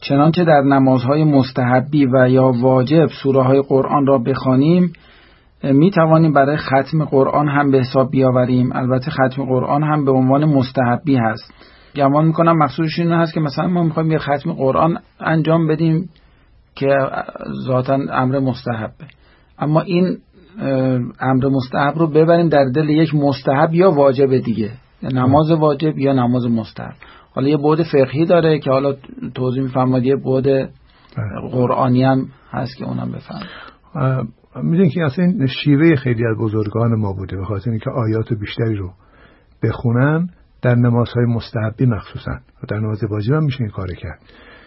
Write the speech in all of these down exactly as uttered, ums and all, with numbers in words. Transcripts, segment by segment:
چنانچه در نمازهای مستحبی و یا واجب سوره های قرآن را بخوانیم می توانیم برای ختم قرآن هم به حساب بیاوریم. البته ختم قرآن هم به عنوان مستحبی هست. گمان میکنم مقصودش این هست که مثلا ما میخوایم یه ختم قرآن انجام بدیم که ذاتاً امر مستحبه، اما این امر مستحب رو ببریم در دل یک مستحب یا واجب دیگه، نماز واجب یا نماز مستحب. حالا یه بعد فقهی داره که حالا توضیح میفرماد، یه بعد قرآنی هم هست که اونم بفهم. میدونی که اصلا این شیوه خیلی از بزرگان ما بوده، به خاطر اینکه آیات بیشتری رو بخونن در نمازهای مستحبی مخصوصا، در نماز واجب هم میشه این کار کرد،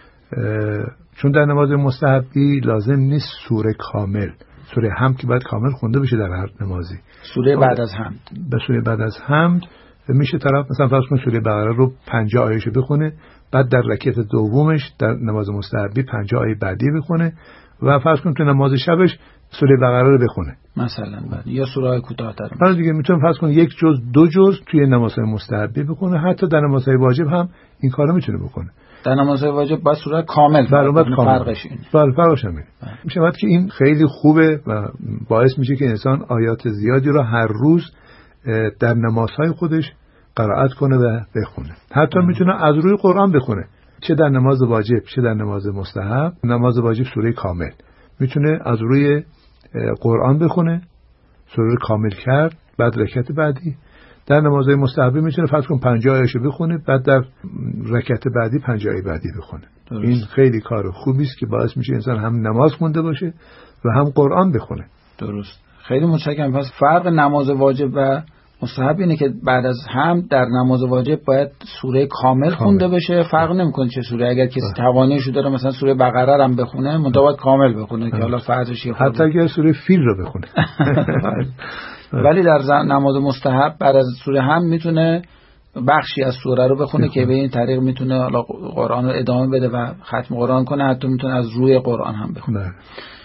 چون در نماز مستحبی لازم نیست سوره کامل، سوره حمد که باید کامل خونده بشه در هر نمازی، سوره بعد از حمد، به سوره بعد از حمد میشه طرف مثلا فرض کن سوره بقره رو پنجاه آیه‌شو بخونه، بعد در رکعت دومش در نماز مستحبی پنجاه آیه بعدی بخونه و فرض کن تو نماز شبش سوره بقره رو بخونه مثلا، بعد یا سوره کوتاه‌تر. بعد دیگه میتونه فرض کن یک جز دو جز توی نمازهای مستحبی بخونه، حتی در نمازهای واجب هم این کارو میتونه بکنه. در نمازهای واجب باید سوره کامل بله فرقش اینه. بله فرقش همینه. میشه وقت که این خیلی خوبه و باعث میشه که انسان آیات زیادی رو هر روز در نمازهای خودش قرائت کنه و بخونه. حتی میتونه از روی قرآن بخونه، چه در نماز واجب چه در نماز مستحب. نماز واجب سوره کامل میتونه از روی قرآن بخونه، سوره کامل کرد، بعد رکعت بعدی. در نمازهای مستحبی میتونه فرض کن پنجاه آیه‌شو بخونه، بعد در رکعت بعدی پنجاه آیه بعدی بخونه. درست. این خیلی کار خوبی است که باعث میشه انسان هم نماز خونده باشه و هم قرآن بخونه. درست. خیلی متشکرم. پس فرق نماز واجب و مستحب اینه که بعد از هم در نماز واجب باید سوره کامل خونده بشه. فرق نمیکنه چه سوره، اگر کسی تواناییشو داره مثلا سوره بقره هم بخونه، منتها باید کامل بخونه که حالا فرضش یه حتی اگر سوره فیل رو بخونه. ولی در نماز مستحب بعد از سوره هم میتونه بخشی از سوره رو بخونه که به این طریق میتونه حالا قرآن رو ادامه بده و ختم قرآن کنه، حتی میتونه از روی قرآن هم بخونه.